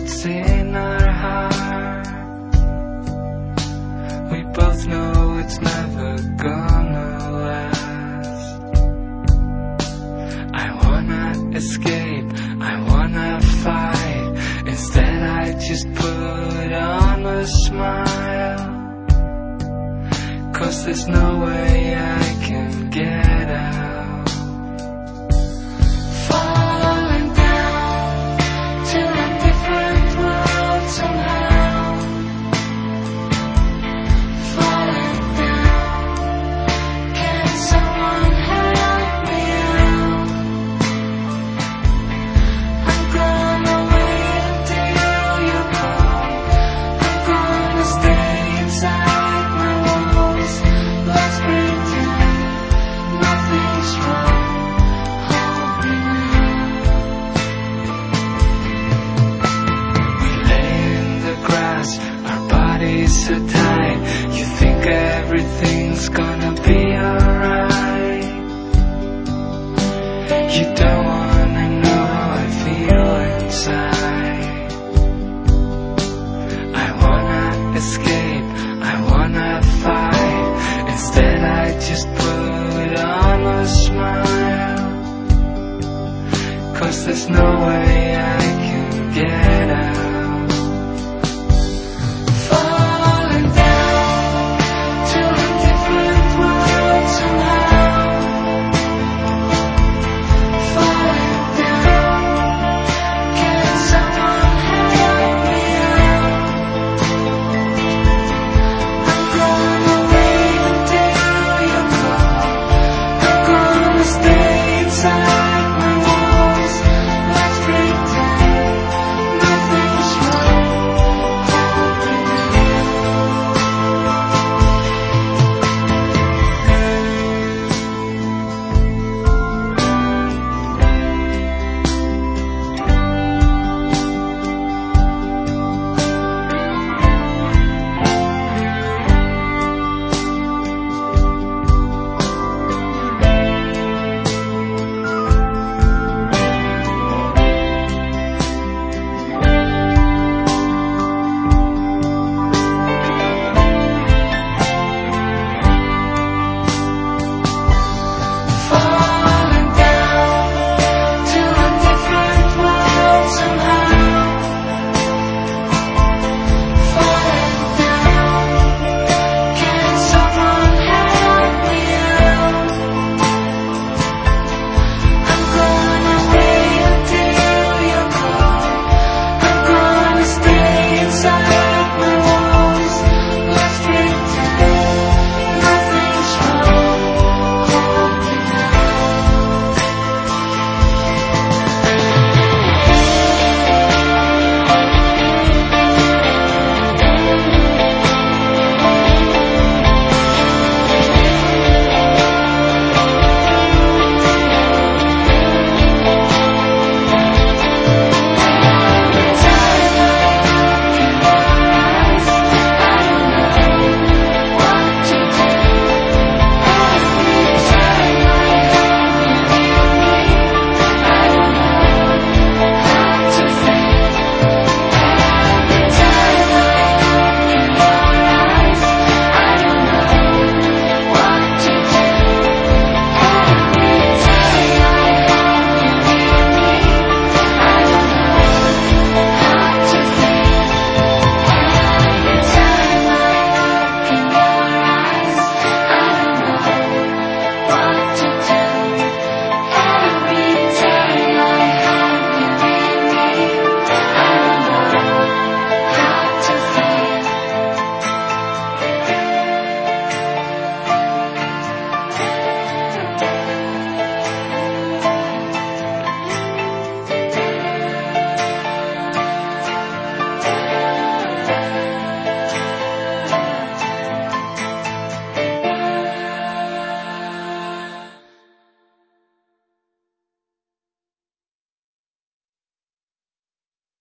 what's in our heart. We both know it's never gonna last. I wanna escape, I wanna fight. Instead I just put on a smile. 'Cause there's no way I can get out. Falling down to a different world somehow. Falling down, can someone help me out? I'm gonna wait until you come. I'm gonna stay inside my walls. Let's pretend nothing's wrong. Hold me now. We lay in the grass, our bodies so tight. You think everything